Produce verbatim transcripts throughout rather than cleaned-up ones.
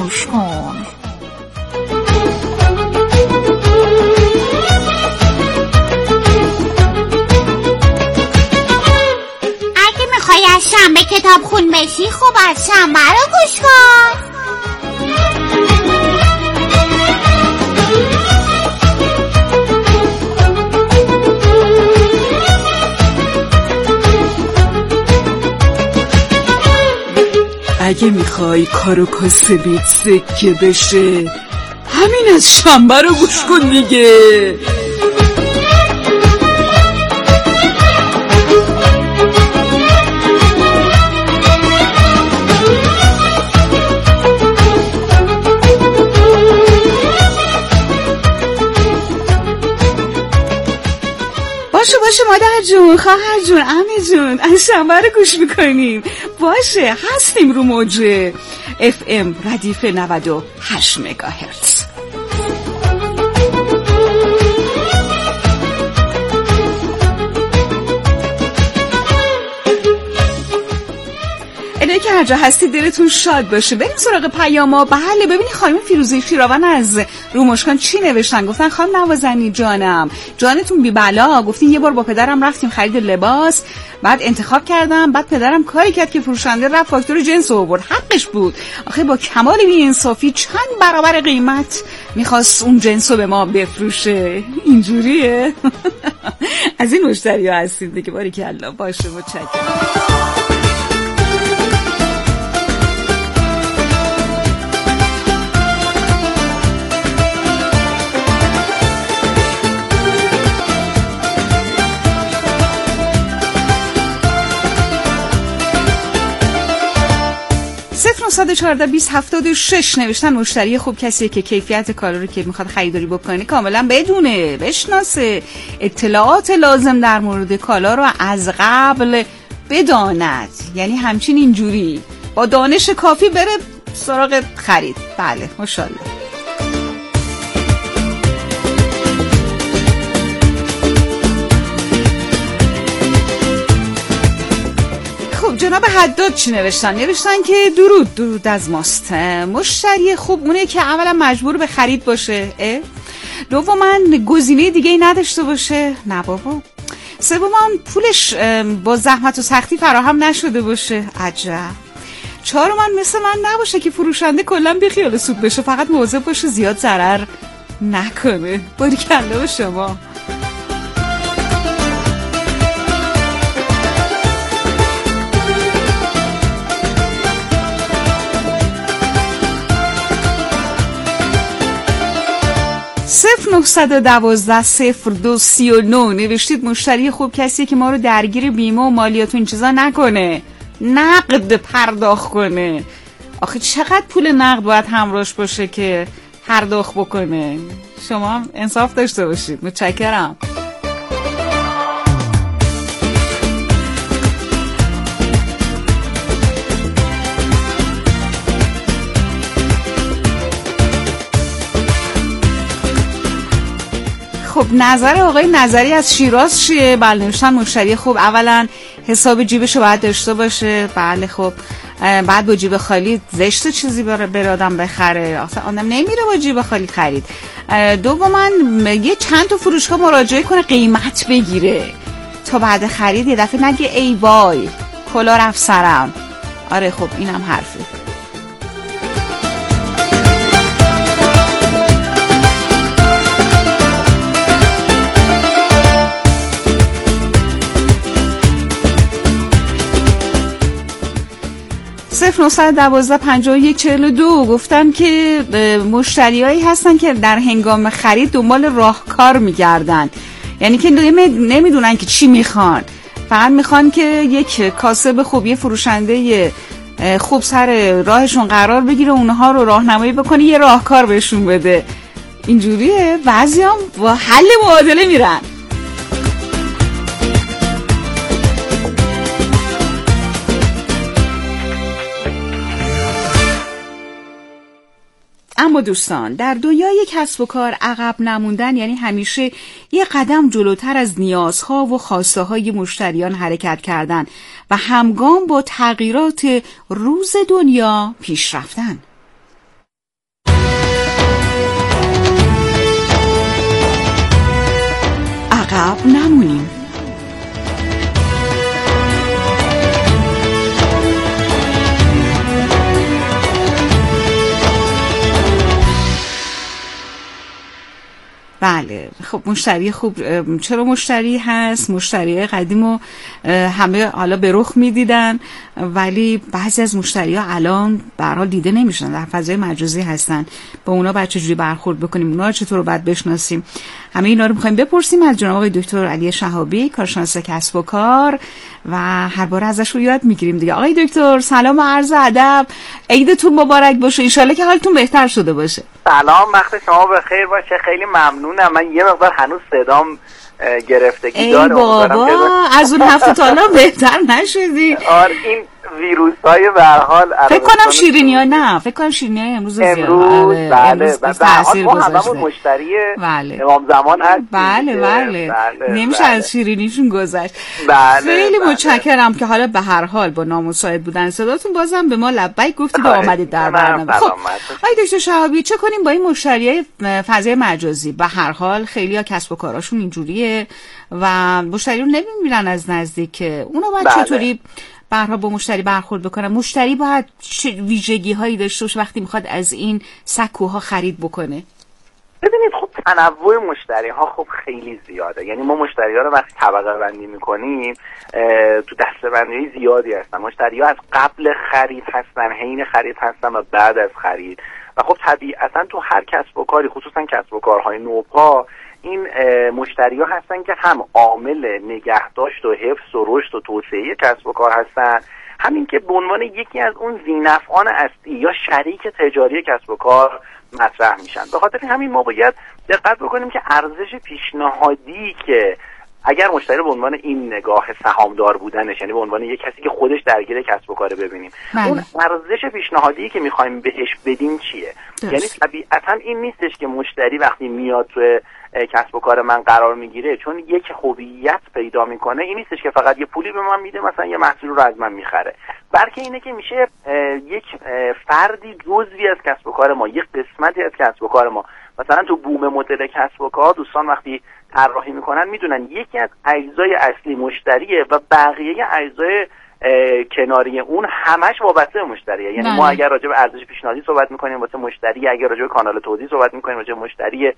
گوش کن. اگه میخوای از شنبه کتاب خون بشی خب از شنبه رو گوش کن. اگه میخوای کارو کاسبیت سکه بشه همین از شنبه رو گوش کن دیگه. باشه باشه مادر جون، خواهر جون، عمه جون، از شنبه رو گوش میکنیم. باشه هستیم رو موج اف ام ردیف نود و هشت مگاهرتز. اینه که هر جا هستی دلتون شاد باشه. بریم سراغ پیاما. بله ببینی خانم فیروزه فیراون از رومشکان چی نوشتن. گفتن خانم نوازنی جانم، جانتون بی بلا. گفتین یه بار با پدرم رفتیم خرید لباس، بعد انتخاب کردم، بعد پدرم کاری کرد که فروشنده رفت فاکتور جنس آورد. حقش بود. آخه با کمال بی‌انصافی چند برابر قیمت میخواست اون جنس رو به ما بفروشه. اینجوریه. از این مشتری‌ها هستید دیگه. باریکلا. باشه متشکرم. صفر نه چهار بیست هفتاد و شش نوشتن مشتری خوب کسیه که کیفیت کالا رو که میخواد خریداری بکنه کاملا بدونه، بشناسه، اطلاعات لازم در مورد کالا رو از قبل بداند. یعنی همچین اینجوری با دانش کافی بره سراغ خرید. بله ماشاءالله. جناب حداد چی نوشتن؟ نوشتن که درود درود از ماست. مشتری خوب اونه که اولا مجبور به خرید باشه، دوما گزینه دیگه ای نداشته باشه، نه بابا، سوما پولش با زحمت و سختی فراهم نشده باشه، عجب، چهارما مثل من نباشه که فروشنده کلا بی خیال سود بشه، فقط مواظب باشه زیاد ضرر نکنه. باریکلا به شما. صفر نه دوازده صفر دو سی و نه نوشتید مشتری خوب کسیه که ما رو درگیر بیمه و مالیات و این چیزا نکنه، نقد پرداخت کنه. آخه چقدر پول نقد باید همراهش باشه که پرداخت بکنه؟ شما هم انصاف داشته باشید. متشکرم. خب نظر آقای نظری از شیراز چیه؟ بله نوشتن مشتری خوب اولا حساب جیبشو باید داشته باشه. بله خب بعد با جیب خالی زشت چیزی بر آدم بخره، اصلا آدم نمیره با جیب خالی خرید. دوما یه چند تا فروشگاه مراجعه کنه قیمت بگیره تا بعد خرید یه دفعه نگه ای وای کلا رفت سرم. آره خب اینم حرفه. صفر نه دوازده پنجاه و یک چهل و دو گفتن که مشتریایی هستن که در هنگام خرید دنبال راهکار میگردن، یعنی که نمیدونن که چی میخوان، فقط میخوان که یک کاسب خوب، یه فروشنده خوب سر راهشون قرار بگیره، اونها رو راهنمایی بکنه، یه راهکار بهشون بده. اینجوریه. بعضیام با حل معادله میرن. اما دوستان در دنیای کسب و کار عقب نموندن یعنی همیشه یه قدم جلوتر از نیازها و خواسته های مشتریان حرکت کردن و همگام با تغییرات روز دنیا پیش رفتن. عقب نمونیم. بله خب مشتری خوب چرا مشتری هست؟ مشتری قدیم و همه حالا به رخ میدیدن ولی بعضی از مشتری ها الان به هر حال دیده نمیشن، در فضای مجازی هستن. با اونا باید چجوری برخورد بکنیم، اونا چطور رو باید بشناسیم؟ همه اینا رو میخوایم بپرسیم از جناب آقای دکتر علی شهابی، کارشناس کسب و کار، و هر بار ازش رو یاد میگیریم دیگه. آقای دکتر سلام و عرض ادب، عیدتون مبارک باشه، ان شاءالله که حالتون بهتر شده باشه. سلام، وقت شما بخیر باشه. خیلی ممنونم. من یه مقدار هنوز صدام گرفتگی داره. ای بابا از اون هفته تا الان بهتر نشدی؟ آره این ویروس های به هر حال فکر کنم شیرینی ها نه فکر کنم شیرینی های امروز امروز زیاد. بله امروز تاثیر ما هممون گذاشته. مشتری بله. امام زمان هستیم. بله بله, بله. نمیشه بله. از شیرینیشون گذشت. بله. خیلی بله. متشکرم که حالا به هر حال با نامساعد بودن صداتون بازم به ما لبیک گفتید و آمدید در برنامه. خب آقای دکتر شهابی چه کنیم با این مشتریای فضای مجازی؟ به هر حال خیلی‌ها کسب و کاراشون اینجوریه و مشتری رو نمی‌بینن از نزدیک، اونا باید بله. چطوری برها با مشتری برخورد بکنم؟ مشتری باید چه ویژگی هایی داشته باشه وقتی میخواد از این سکوها خرید بکنه؟ ببینید خب تنوع مشتری ها خب خیلی زیاده. یعنی ما مشتری ها رو وقتی طبقه بندی میکنیم تو دسته بندی زیادی هستن. مشتری ها از قبل خرید هستن، حین خرید هستن و بعد از خرید. و خب طبیعتا تو هر کسب و کاری، خصوصا کسب و کارهای نوپا، این مشتری ها هستن که هم عامل نگهداشت و حفظ و رشد و توسعه کسب و کار هستن، همین که به عنوان یکی از اون ذینفعان اصلی یا شریک تجاری کسب و کار مطرح میشن. به خاطر همین ما باید دقت بکنیم که ارزش پیشنهادی که اگر مشتری به عنوان این نگاه سهامدار بودنش، یعنی به عنوان یک کسی که خودش درگیر کسب و کار ببینیم، بله. اون ارزش پیشنهادی که میخوایم بهش بدیم چیه؟ دست. یعنی طبیعتا این نیستش که مشتری وقتی میاد تو کسب و کار من قرار میگیره چون یک هویت پیدا میکنه، این نیستش که فقط یه پولی به من میده مثلا یه محصول رو از من میخره، بلکه اینه که میشه یک فردی جزوی از کسب و کار ما، یک قسمتی از کسب و کار ما. مثلا تو بوم مدل کسب و کار دوستان وقتی طراحی میکنن میدونن یکی از اجزای اصلی مشتریه و بقیه اجزای کناری اون همش وابسته به مشتریه. یعنی نه. ما اگر راجع به ارزش پیشنهادی صحبت میکنیم واسه مشتری، اگر راجع به کانال توزیع صحبت میکنیم راجع به مشتری،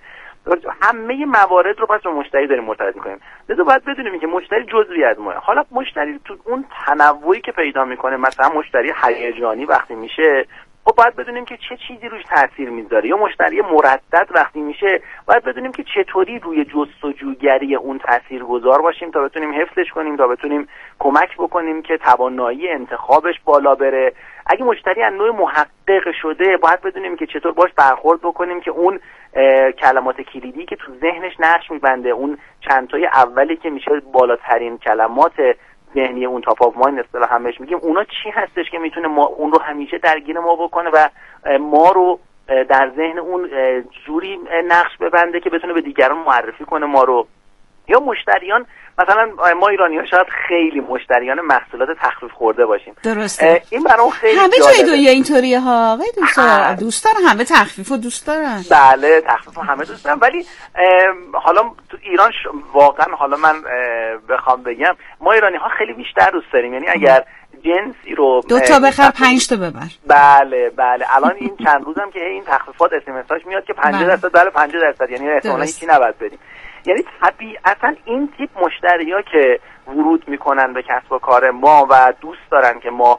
همه موارد رو پس به مشتری داریم مرتبط میکنیم. لذا باید بدونیم که مشتری جزئی از ماه. حالا مشتری تو اون تنوعی که پیدا میکنه، مثلا مشتری هیجانی وقتی میشه خب باید بدونیم که چه چیزی روش تاثیر میذاره، یا مشتری مردد وقتی میشه باید بدونیم که چطوری روی جستجوگری اون تاثیرگذار باشیم تا بتونیم حفظش کنیم، تا بتونیم کمک بکنیم که توانایی انتخابش بالا بره. اگه مشتری از نوع محقق شده باید بدونیم که چطور باش برخورد بکنیم که اون کلمات کلیدی که تو ذهنش نقش میبنده، اون چند تای اولی که میشه بالاترین کلمات ذهنی اون تاپ آف مایند اصطلاح هم بهش میگیم، اونا چی هستش که میتونه ما اون رو همیشه درگیر ما بکنه و ما رو در ذهن اون جوری نقش ببنده که بتونه به دیگران معرفی کنه ما رو. یا مشتریان مثلا ما ایرانی‌ها شاید خیلی مشتریان محصولات تخفیف خورده باشیم. درسته. این برام خیلی همه جای دنیا اینطوریه ها. آقای دوستان دوستان همه تخفیفو دوست دارن. بله تخفیفو همه دوست دارن، ولی حالا تو ایران ش... واقعا حالا من بخوام بگم ما ایرانی‌ها خیلی بیشتر دوست داریم. یعنی اگر جنسی رو دو تا بخر پنج تا ببر. بله بله. الان این چند روزم که این تخفیفات اس ام اس‌هاش میاد که پنجاه درصد بله پنجاه درصد، یعنی اصلا هیچی نباید بدیم. یعنی طبیعتا این تیپ مشتری‌ها که ورود میکنن به کسب و کار ما و دوست دارن که ما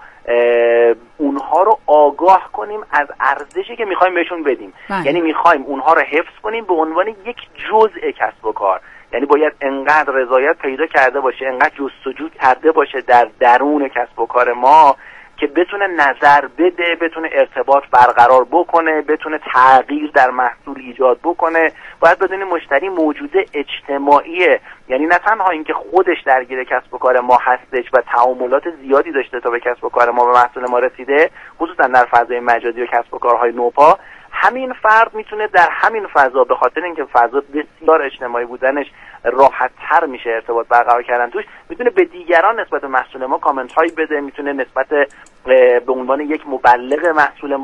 اونها رو آگاه کنیم از ارزشی که میخوایم بهشون بدیم. بله. یعنی میخوایم اونها رو حفظ کنیم به عنوان یک جزء کسب و کار. یعنی باید انقدر رضایت پیدا کرده باشه، انقدر جستجو کرده باشه در درون کسب و کار ما که بتونه نظر بده، بتونه ارتباط برقرار بکنه، بتونه تغییر در محصول ایجاد بکنه. باید بدونیم مشتری موجود اجتماعیه، یعنی نه تنها اینکه خودش درگیر کسب و کار ما هستش و تعاملات زیادی داشته تا به کسب و کار ما و محصول ما رسیده، خصوصا در فضای مجازی و کسب و کارهای نوپا، همین فرد میتونه در همین فضا به خاطر اینکه فضا بسیار اجتماعی بودنش راحت تر میشه ارتباط برقرار کردن توش، میتونه به دیگران نسبت به محصول ما کامنت هایی بده، میتونه نسبت به عنوان یک مبلغ محصول ما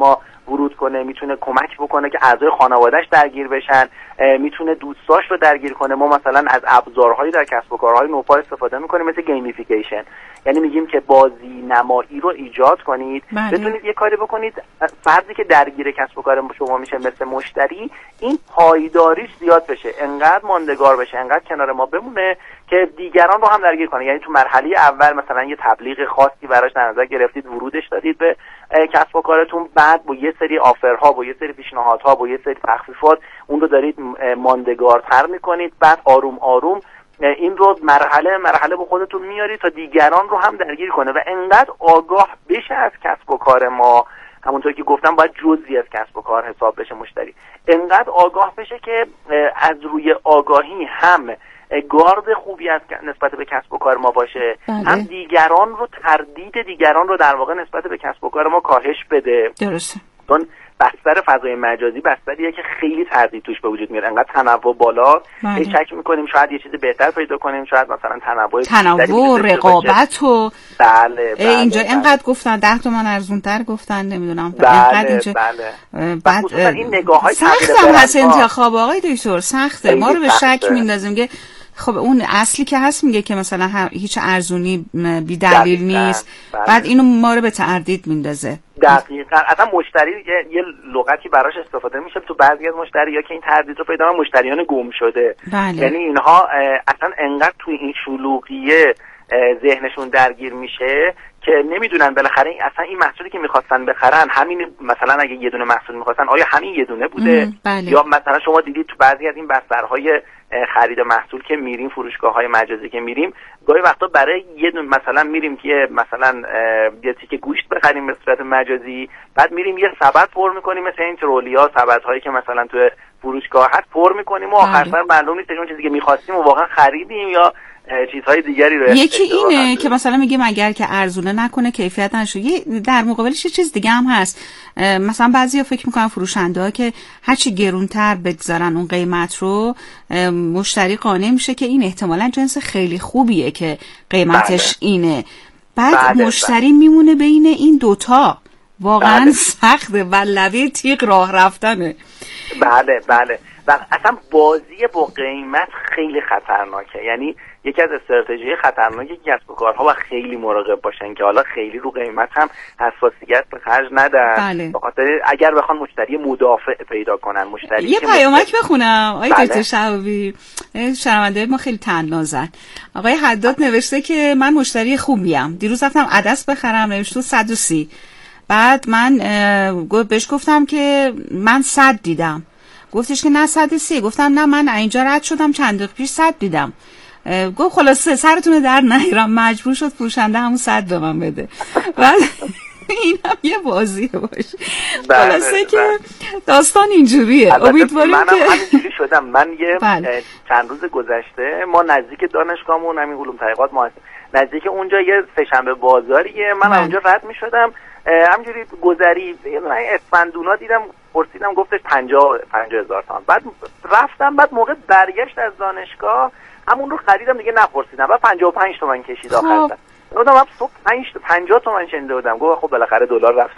ورود کنه، میتونه کمک بکنه که اعضای خانواده‌اش درگیر بشن، میتونه دوستاش رو درگیر کنه. ما مثلا از ابزارهایی در کسب و کارهای نوپا استفاده میکنیم مثل گیمیفیکیشن، یعنی میگیم که بازی نمایی رو ایجاد کنید، بتونید یه کاری بکنید فردی که درگیر کسب و کار شما میشه مثل مشتری، این پایداریش زیاد بشه، انقدر ماندگار بشه، انقدر کنار ما بمونه که دیگران رو هم درگیر کنه. یعنی تو مرحله اول مثلا یه تبلیغ خاصی براش در نظر گرفتید، ورودش دادید به کسب و کارتون، بعد با یه سری آفرها، با یه سری پیشنهادها، با یه سری تخفیفات اون رو دارید ماندگارتر میکنید، بعد آروم آروم این رو مرحله مرحله به خودتون میارید تا دیگران رو هم درگیر کنه و انقدر آگاه بشه از کسب و کار ما، همونطور که گفتم باید جزئی از کسب و کار حساب بشه مشتری، انقدر آگاه بشه که از روی آگاهی هم گارد خوبی از نسبت به کسب و کار ما باشه، بله. هم دیگران رو تردید دیگران رو در واقع نسبت به کسب و کار ما کاهش بده. درسته. چون بستر فضای مجازی بستریه که خیلی تردید توش به وجود میاد، انقدر تنوع بالا، هی شک میکنیم شاید یه چیز بهتر پیدا کنیم، شاید مثلا تنوع تنوع رقابت و بله, بله اینجا بله. اینقدر گفتن ده تومن ارزونتر گفتن نمیدونم بله اینقدر اینجا بله. بعد این نگاه‌های سختم هست انتخاب آقای دکتر، سخته، ما رو به شک میندازیم که خب اون اصلی که هست میگه که مثلا هیچ ارزونی بی دلیل نیست، بله. بعد اینو ما رو به تردید میندازه. دقیقاً. اصلا مشتری یه, یه لغتی براش استفاده میشه تو بعضی از مشتری‌ها که این تردید رو پیدا کنن، مشتریان گم شده. بله. یعنی اینها اصلا انقدر توی این شلوغیه ذهنشون درگیر میشه که نمیدونن بالاخره اصلا این محصولی که میخواستن بخرن همین، مثلا اگه یه دونه محصول میخواستن آیا همین یه دونه بوده؟ بله. یا مثلا شما دیدید تو بعضی از این بسترهای خرید محصول که میریم، فروشگاه‌های مجازی که میریم، گاهی وقتا برای یه دونه مثلا میریم که مثلا یه تیکه گوشت بخریم به صورت مجازی، بعد میریم یه سبد پر میکنیم مثل این ترولیا، سبدهایی که مثلا تو فروشگاه هست پر میکنیم و آخر سر معلوم نیست اون چیزی که می‌خواستیم و واقعا خریدیم یا چیزهای دیگری رو. یکی اینه که مثلا میگیم اگر که ارزونه نکنه کیفیت نشه، یه در مقابلش یه چیز دیگه هم هست، مثلا بعضیا فکر میکنن فروشنده‌ها که هرچی گرونتر بگذارن اون قیمت رو مشتری قانع میشه که این احتمالاً جنس خیلی خوبیه که قیمتش بله. اینه، بعد بله. مشتری بله. میمونه بین این دوتا، واقعا بله. سخته و لبه تیغ راه رفتنه. بله بله و اصلا بازی با قیمت خیلی خطرناکه، یعنی یکی از استراتژی خطرناکی کسب و کارها و خیلی مراقب باشن که حالا خیلی رو قیمت هم حساسیت به خرج ندن، بله. بخاطر اگر بخوان مشتری مدافع پیدا کنن، مشتری یه پیامک مشتری... بخونم آقای بله. دکتر شهابی، شنونده ما خیلی طنازن. آقای حداد نوشته که من مشتری خوبیم، دیروز رفتم عدس بخرم، نوشته صد و سی، بعد من بهش گفتم که من صد دیدم، گفتش که نه صد و سی، گفتم نه من اینجا رد شدم چند دقیقه پیش صد دیدم، گفت خلاصه سرتون در نیارم، مجبور شد فروشنده همون صد به من بده. بعد این هم یه بازیه باشه. خلاصه که داستان اینجوریه. امیدواریم که منم همینجوری شدم. من یه بله. چند روز گذشته ما نزدیک دانشگاهمون همین علوم تحقیقات ما نزدیک اونجا یه سه‌شنبه بازاریه، من اونجا رد می‌شدم، همینجوری گذری من اسفندونا دیدم، پرسیدم گفتش پنجاه هزار تومان. بعد رفتم، بعد موقع برگشت از دانشگاه همون رو خریدم دیگه، نپرسیدم، بعد پنجاه و پنج تومن کشید آخر سر. گفتم من صبح پنجاه تومن شنیده بودم، گفت خب بالاخره دلار رفت.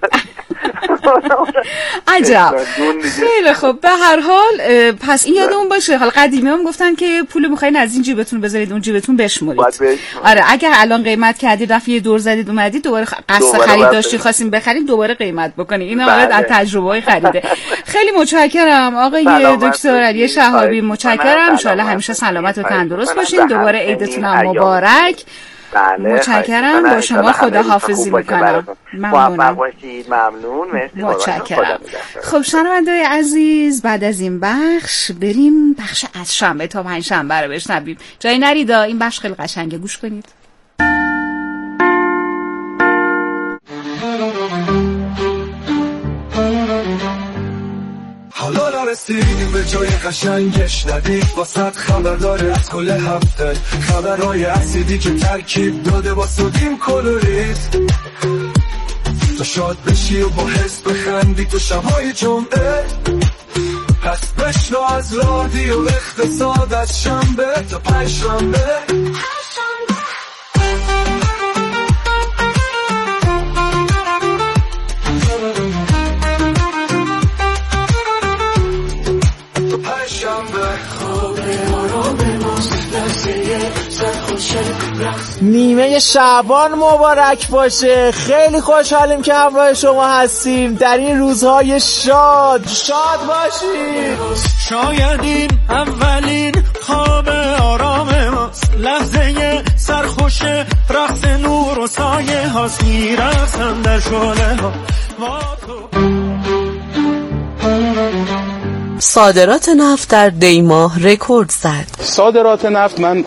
عجب. خیلی خب، به هر حال پس این یادمون باشه، حالا قدیمی هم گفتن که پول می‌خواید از این جیبتون بذارید اون جیبتون بشمرید. آره اگه الان قیمت کردید رفت یه دور زدید اومدید دوباره قصد خرید داشتی خواستیم بخریم دوباره قیمت بکنید. این حالا از تجربه‌های خریده. خیلی متشکرم آقای دکتر علی شهابی، متشکرم. ان شاءالله همیشه سلامت و تندرست باشین. دوباره عیدتون هم مبارک. بله متشکرم. با شما خداحافظی میکنم. ممنون باشید. ممنون. مرسی. متشکرم. خب شنونده‌های عزیز، بعد از این بخش بریم بخش از شنبه تا پنج شنبه رو بشنویم. جایی نریدا، این بخش خیلی قشنگه، گوش کنید. حالا رسیدیم به جای قشنگش، ندید واسط خبر داره از کل هفته، خبرهای اسیدی که ترکیب داده با سودیم کلوریت، تو شاد بشی و با حس بخندی تو شبهای جمعه، پس بشنو از رادیو اقتصاد از شنبه تا پنج شنبه. نیمه شعبان مبارک باشه. خیلی خوشحالیم که همراه شما هستیم در این روزهای شاد. شاد باشید. شاید این اولین خواب آرام ماست، لحظه سرخوش رقص نور و سایه هاست، میرفتم در شعله ها با تو. صادرات نفت در دی ماه رکورد زد. صادرات نفت، من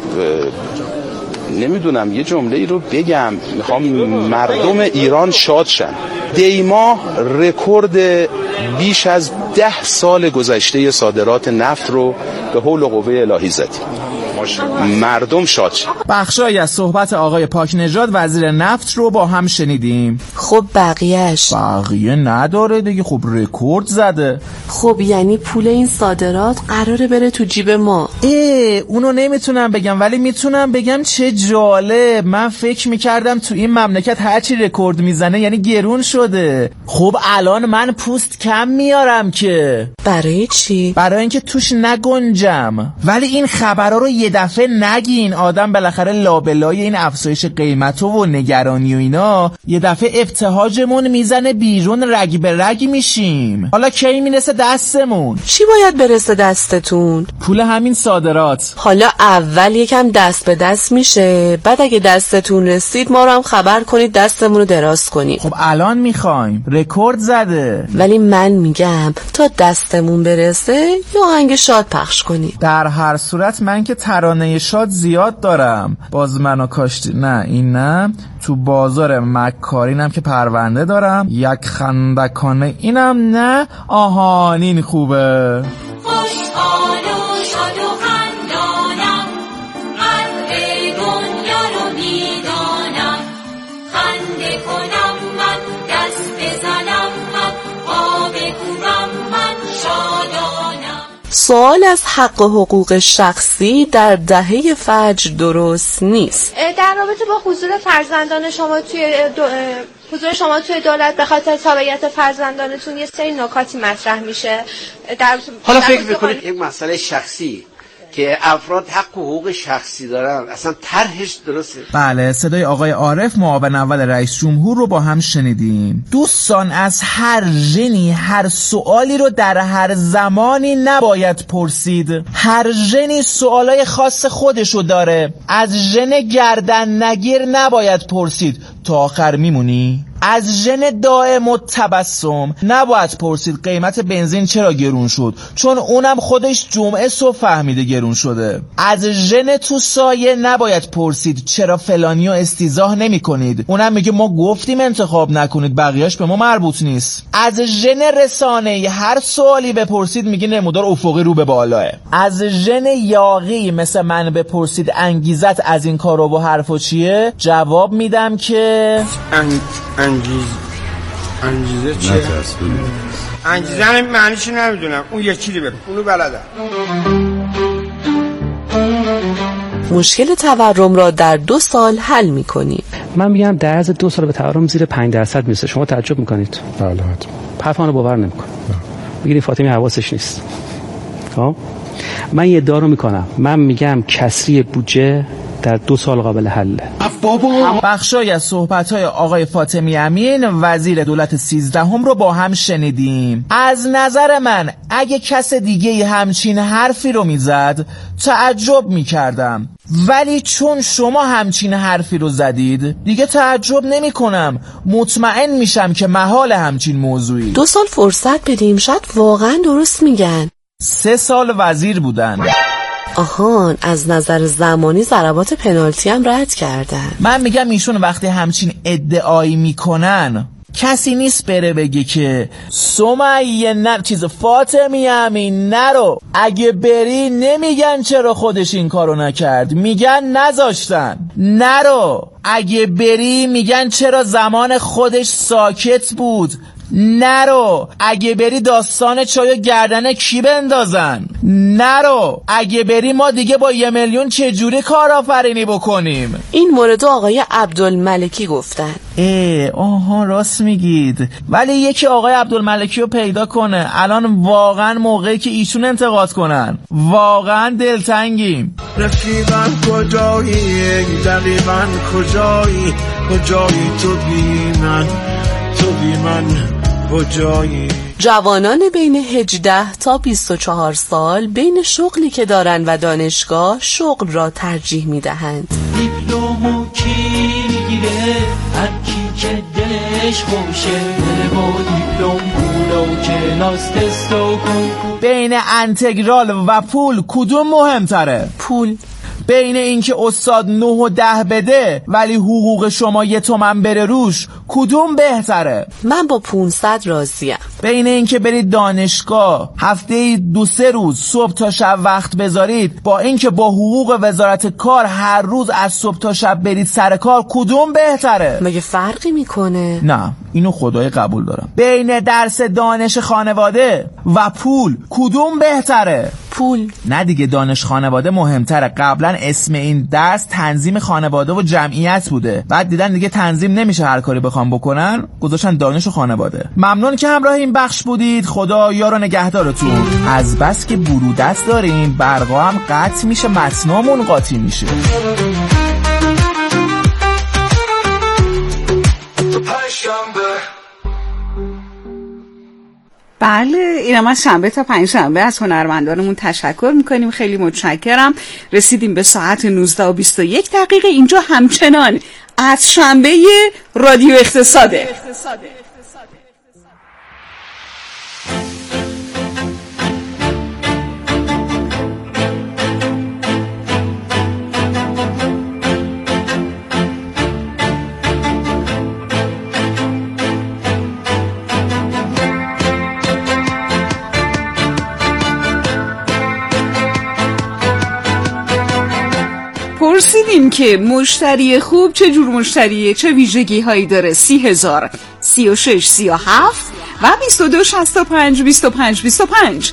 نمیدونم یه جمله ای رو بگم، میخوام مردم ایران شاد شن. دی ماه رکورد بیش از ده سال گذشته صادرات نفت رو به حول و قوه الهی زدیم. مردم شاد شد. بخشایی از صحبت آقای پاکنژاد وزیر نفت رو با هم شنیدیم. خب بقیهش بقیه نداره دیگه. خب رکورد زده. خب یعنی پول این صادرات قراره بره تو جیب ما. اه اونو نمیتونم بگم، ولی میتونم بگم چه جالب. من فکر میکردم تو این مملکت هرچی رکورد میزنه یعنی گرون شده. خب الان من پوست کم میارم که. برای چی؟ برای اینکه توش نگنجم. ولی این خبرها رو یه دفعه نگین. آدم بالاخره لابلای این افزایش قیمت و نگرانی و اینا یه دفعه ابتهاجمون میزنه بیرون، رگ به رگ میشیم. حالا کی میرسه دستمون؟ چی باید برسه دستتون؟ پول همین صادرات. حالا اول یکم دست به دست میشه، بعد اگه دستتون رسید ما رو هم خبر کنید دستمون رو دراز کنیم. خب الان میخوایم. رکورد زده. ولی من میگم تا دستمون برسه یا آهنگ شاد پخش کنید. در هر صورت من که ترانه شاد زیاد دارم. باز منو کاشتی. نه این نه. تو بازار مکارینم که پرونده دارم. یک خندکانه اینم نه. آهانین خوبه. خوشحال و شاد و خندانم، قدر دنیا رو میدانم، خنده کنم من، دست بزنم من، پا بکوبم من، شادانم. سوال از حق و حقوق شخصی در دهه فجر درست نیست. در رابطه با حضور فرزندان شما توی دو... حضور شما توی دولت به خاطر تابعیت فرزندانتون یه سری نکاتی مطرح میشه. در حالا فکر میکنید یک مسئله شخصی که افراد حق و حقوق شخصی دارن اصلا طرحش درسته؟ بله، صدای آقای عارف معاون اول رئیس جمهور رو با هم شنیدیم. دوستان، از هر ژنی هر سوالی رو در هر زمانی نباید پرسید. هر ژنی سوالای خاص خودشو داره. از ژن گردن نگیر نباید پرسید. تا آخر میمونی؟ از ژن دائم التبسم نباید پرسید قیمت بنزین چرا گرون شد، چون اونم خودش جمعه صبح فهمیده گرون شده. از ژن تو سایه نباید پرسید چرا فلانیو استیضاح نمی کنید، اونم میگه ما گفتیم انتخاب نکنید، بقیهش به ما مربوط نیست. از ژن رسانه‌ای هر سوالی بپرسید میگه نمودار افقی رو به بالاه. از ژن یاغی مثل من بپرسید انگیزت از این کارو و حرفو چیه، جواب میدم که انگ... انگیز انگیزه چیه؟ انگیزه معنیش نمیدونم، اون یکی رو بگو، اونو بلدم. مشکل تورم را در دو سال حل میکنیم. من میگم در از دو سال به تورم زیر پنج درصد میرسه. شما تعجب میکنید؟ بله حتما. حرفانو باور نمیکنم. میگید فاطمی حواسش نیست. خب من یه ادعا رو میکنم، من میگم کسری بودجه در دو سال قابل حله. بخشای از صحبت‌های آقای فاطمی امین وزیر دولت سیزدهم رو با هم شنیدیم. از نظر من اگه کس دیگه همچین حرفی رو میزد تعجب میکردم، ولی چون شما همچین حرفی رو زدید دیگه تعجب نمی کنم. مطمئن میشم که محال همچین موضوعی. دو سال فرصت بدیم، شاید واقعا درست میگن. سه سال وزیر بودن. آهان، از نظر زمانی ضربات پنالتی هم رد کردن. من میگم ایشون وقتی همچین ادعایی میکنن کسی نیست بره بگه که سمیه نه چیز فاطمی امین نرو. اگه بری نمیگن چرا خودش این کارو نکرد، میگن نذاشتن. نرو. اگه بری میگن چرا زمان خودش ساکت بود. نرو. اگه بری داستان چایو گردن کی بندازن؟ نرو. اگه بری ما دیگه با یه میلیون چجوری کارآفرینی بکنیم؟ این مورد آقای عبدالملکی گفتن. اه آها راست میگید، ولی یکی آقای عبدالملکی رو پیدا کنه. الان واقعا موقعی که ایشون انتقاد کنن. واقعا دلتنگیم. رفیقم کجایی، دقیقاً کجایی، کجایی تو بی من، تو بی من کجایی. جوانان بین هجده تا بیست و چهار سال بین شغلی که دارن و دانشگاه شغل را ترجیح میدهند. دیپلومو کی میگیره؟ هر کی که دلش خوشه، دل با دیپلوم پول و کلاس تست و کنکور. بین انتگرال و پول کدوم مهمتره؟ پول. بین اینکه استاد نه و ده بده ولی حقوق شما یه تومن بره روش کدوم بهتره؟ من با پونصد راضیم. بین اینکه برید دانشگاه هفته دو سه روز صبح تا شب وقت بذارید با اینکه با حقوق وزارت کار هر روز از صبح تا شب برید سر کار کدوم بهتره؟ مگه فرقی میکنه؟ نه اینو خدای قبول دارم. بین درس دانش خانواده و پول کدوم بهتره؟ پول. نه دیگه دانش خانواده مهمتره. قبلا اسم این درس تنظیم خانواده و جمعیت بوده، بعد دیدن دیگه تنظیم نمیشه هر کاری بخوام بکنن گذاشتن دانش و خانواده. ممنون که همراه این بخش بودید. خدا یار و نگهدارتون. از بس که برودست داریم برقا هم قطع میشه، متنامون قاطی میشه. بله اینم از شنبه تا پنج شنبه از هنرمندانمون تشکر میکنیم. خیلی متشکرم. رسیدیم به ساعت نوزده و بیست و یک دقیقه. اینجا همچنان از شنبه رادیو اقتصاده. پرسیدیم که مشتری خوب چه جور مشتریه، چه ویژگی هایی داره. سی هزار سی و شش سی و هفت و بیست و دو شصت و پنج بیست و پنج بیست و پنج.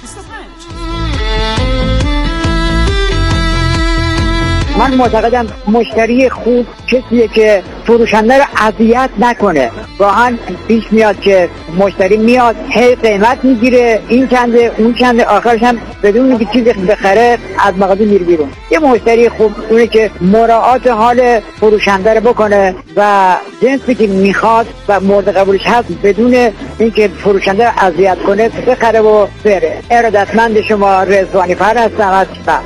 من معتقدم مشتری خوب کسیه که فروشنده رو اذیت نکنه. واقعا پیش میاد که مشتری میاد هی قیمت میگیره، این چنده اون چنده، آخرش هم بدون اینکه چیزی بخره از مغازه میره بیرون. یه مشتری خوب اونه که مراعات حال فروشنده رو بکنه و جنسی که میخواد و مورد قبولش هست بدون اینکه فروشنده رو اذیت کنه بخره و بره. ارادتمند شما رضوانی فر هستم از شهر.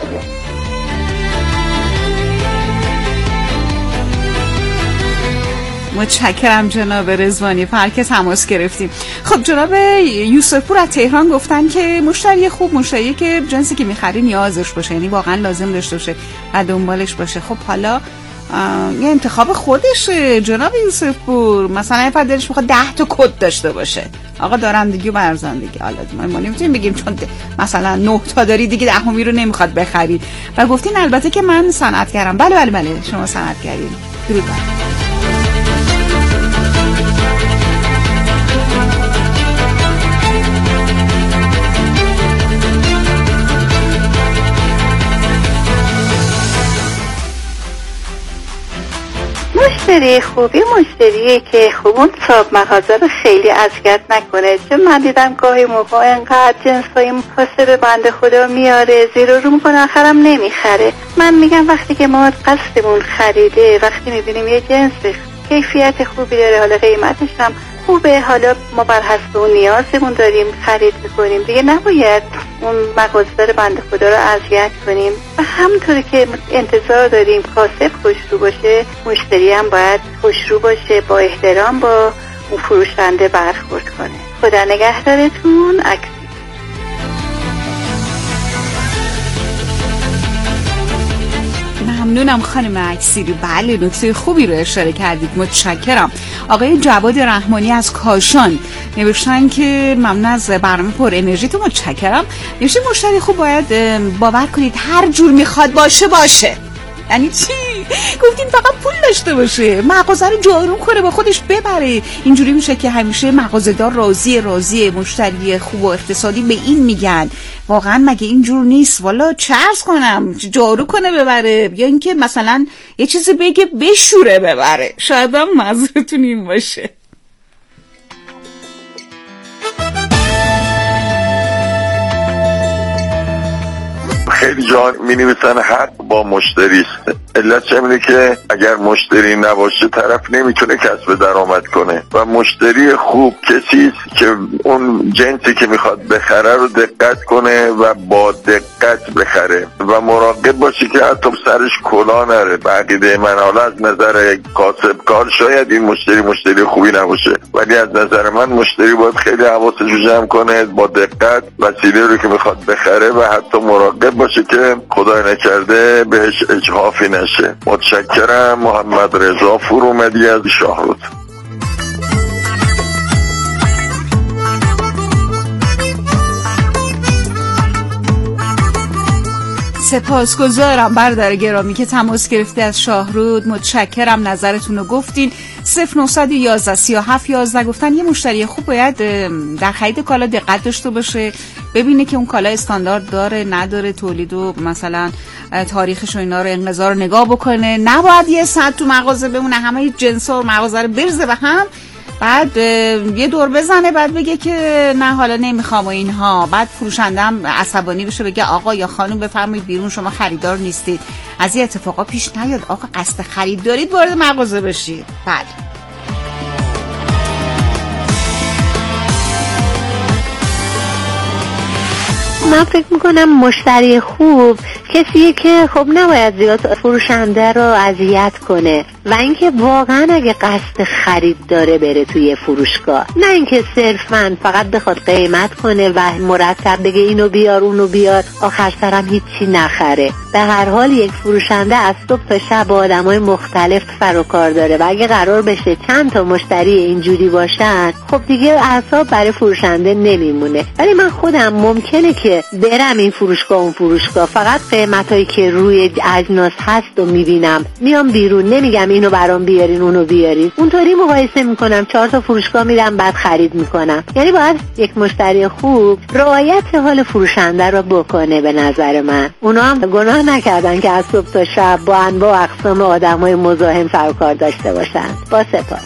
متشکرم جناب رضوانی فر که تماس گرفتیم. خب جناب یوسف پور از تهران گفتن که مشتری خوب مشتری که جنسی که میخری نیازش باشه، یعنی واقعا لازم داشته باشه و دنبالش باشه. خب حالا یه انتخاب خودشه جناب یوسف پور. مثلا یه دلش میخواد ده تا کد داشته باشه، آقا دارندگی و برزندگی. حالا ما نمیتونیم بگیم چون مثلا نه تا داری دیگه دهمی رو نمیخواد بخری. و گفتین البته که من صنعتگرم. بله بله بله شما صنعتگرین. درود بر مشتری خوبی مشتریه که خوبون صاحب مغازه رو خیلی اذیت نکنه. چون من دیدم گاهی موقع انقدر جنسای مفاسد بنده خدا میاره زیر و رو میکنه آخرم نمیخره. من میگم وقتی که ما قصدمون خریده، وقتی میبینیم یه جنس کیفیت خوبی داره، حالا قیمتش هم خوبه، حالا ما بر حسب اون نیازمون داریم خرید میکنیم، دیگه نباید اون مغازه‌دار بنده خدا رو اذیت کنیم. و همونطوری که انتظار داریم کاسب خوشرو باشه، مشتری هم باید خوشرو باشه، با احترام با اون فروشنده برخورد کنه. خدا نگهدارتون. عکس ممنونم خانم اکسیری. بله نکته خوبی رو اشاره کردید. متشکرم. آقای جواد رحمانی از کاشان نوشتن که ممنون از برنامه پر انرژیتون. متشکرم. نوشته مشتری خوب باید باور کنید هر جور میخواد باشه باشه. یعنی چی؟ گفتین فقط پول داشته باشه، مغازه رو جارو کنه با خودش ببره. اینجوری میشه که همیشه مغازه‌دار راضیه راضیه مشتری خوب و اقتصادی به این میگن. واقعا مگه اینجور نیست؟ والا چه عرض کنم، جارو کنه ببره یا اینکه مثلا یه چیزی بگه بشوره ببره. شاید هم منظورتون این باشه. خیلی جا می نویسن حق با مشتری است. علت چه اینه که اگر مشتری نباشه طرف نمیتونه کسب درآمد کنه و مشتری خوب کسی است که اون جنسی که میخواد بخره رو دقت کنه و با دقت بخره و مراقب باشه که حتی سرش کلا نره. به عقیده من، حالا از نظر کاسب کار شاید این مشتری مشتری خوبی نباشه، ولی از نظر من مشتری باید خیلی حواسش رو جمع کنه، با دقت وسیله رو که میخواد بخره و حتی مراقب باشه که خدای نکرده بهش اجحافی نشه. متشکرم. محمد رضا فرومدی از شاهرود. سپاسگزارم برادر گرامی که تماس گرفته از شاهرود. متشکرم، نظرتون رو گفتین. صفر نه یک یک سه هفت یک یک گفتن یه مشتری خوب باید در خرید کالا دقت داشته باشه، ببینه که اون کالا استاندارد داره نداره، تولید و مثلا تاریخش و اینا رو انقضا رو نگاه بکنه. نباید یه ساعت تو مغازه بمونه همه جنسا و مغازه رو برزه به هم، بعد یه دور بزنه بعد بگه که نه حالا نمیخوام و اینها، بعد فروشنده هم عصبانی بشه بگه آقا یا خانم بفرمایید بیرون شما خریدار نیستید. از این اتفاقا پیش نیاد. آقا قصد خرید دارید وارد مغازه بشید. بله. من فکر میکنم مشتری خوب کسیه که خب نباید زیاد فروشنده رو اذیت کنه و اینکه واقعا اگه قصد خرید داره بره توی فروشگاه، نه اینکه صرفاً فقط بخواد قیمت کنه و مرتب بگه اینو بیار اونو بیار آخر سرم هیچی نخره. به هر حال یک فروشنده از صبح تا شب با آدمای مختلف سر و کار داره و اگه قرار بشه چند تا مشتری اینجوری باشن خب دیگه اعصاب برای فروشنده نمیمونه. ولی من خودم ممکنه که برم این فروشگاه اون فروشگاه، فقط قیمتایی که روی اجناس هست و میبینم میام بیرون، نمیگم اینو برام بیارین اونو بیارین، اونطوری مقایسه میکنم، چهار تا فروشگاه میرم بعد خرید میکنم. یعنی باید یک مشتری خوب رعایت حال فروشنده رو بکنه. به نظر من اونا هم گناه نکردن که از صبح تا شب با انواع و اقسام آدمای مزاحم سر و کار داشته باشن. با سپاس.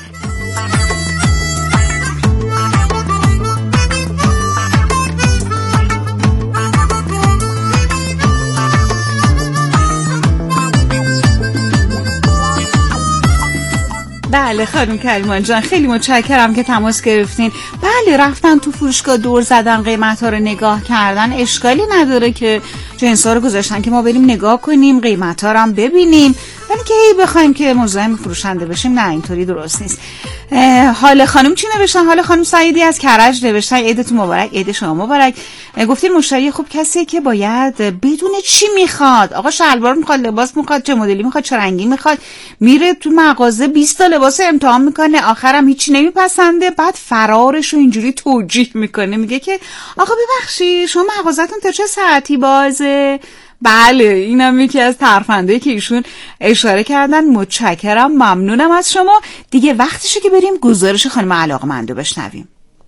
بله خانم کریمان جان، خیلی متشکرم که تماس گرفتین. بله رفتن تو فروشگاه دور زدن، قیمت ها رو نگاه کردن، اشکالی نداره که جنس ها رو گذاشتن که ما بریم نگاه کنیم، قیمت ها رو هم ببینیم، ولی که هی بخوایم که مزاحم فروشنده بشیم، نه اینطوری درست نیست. حال خانم چی نوشتن؟ حال خانم سعیدی از کرج نوشتن عیدتون مبارک. عید شما مبارک. گفتین مشتری خوب کسیه که باید بدونه چی میخواد. آقا شلوار میخواد، لباس میخواد، چه مدلی میخواد، چه رنگی میخواد، میره تو مغازه بیست تا لباس امتحان میکنه، آخرم هیچی نمیپسنده، بعد فرارش رو اینجوری توجیه میکنه، میگه که آقا ببخشید شما مغازتون تا چه ساعتی بازه؟ بله اینم یکی از ترفندهایی که ایشون اشاره کردن. متشکرم، ممنونم از شما. دیگه وقتشه که بریم گزارش خانم علاقمندو بشنویم.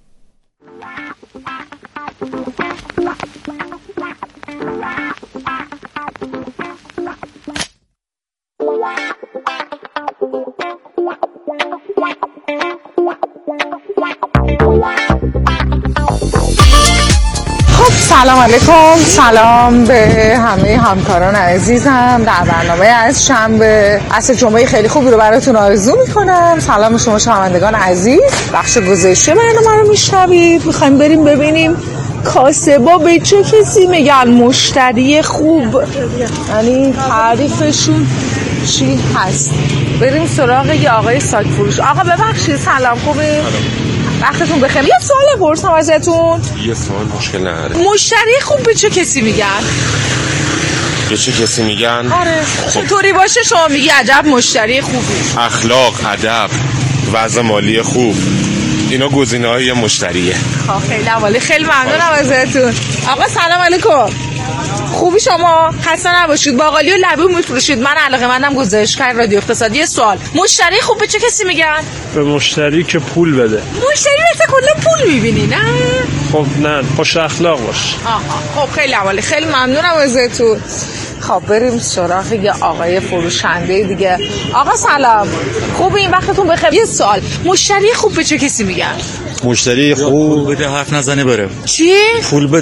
خب سلام علیکم، سلام به همه همکاران عزیزم در برنامه از شنبه. عصر جمعه خیلی خوبی رو براتون آرزو میکنم. سلام شما شنوندگان عزیز، بخش گزارشی برنامه رو میشنوید. میخوایم بریم ببینیم کاسبا به چه کسی میگن مشتری خوب، یعنی تعریفشون چی هست. بریم سراغ یه آقای ساک فروش. آقا ببخشید سلام، خوبه؟ وقتتون بخیر. یه سوال پرسم ازتون. یه سوال مشکل نداره. مشتری خوب به چه کسی میگن؟ به چه کسی میگن؟ آره چطوری باشه شما میگی عجب مشتری خوبی؟ اخلاق، ادب، وضع مالی خوب، اینا گزینه‌های مشتریه. خب خیلی عالی، خیلی ممنونم ازتون. آقا سلام علیکم. خوبی شما؟ خسته نباشید. باقالی و لبو میفروشید. من علاقه مندم گزارشگر رادیو اقتصادی. یه سوال، مشتری خوب به چه کسی میگن؟ به مشتری که پول بده. مشتری مثلا کلا پول میبینی نه؟ خب نه، خوش اخلاق باش. آها خب خیلی عالی، خیلی ممنونم ازتون. خب بریم سراغ یه آقای فروشنده دیگه. آقا سلام، خوبه؟ این وقتتون بخیر. یه سوال، مشتری خوب به چه کسی میگن؟ مشتری خوب بده حرف نزنه بره. چی؟ پول بده.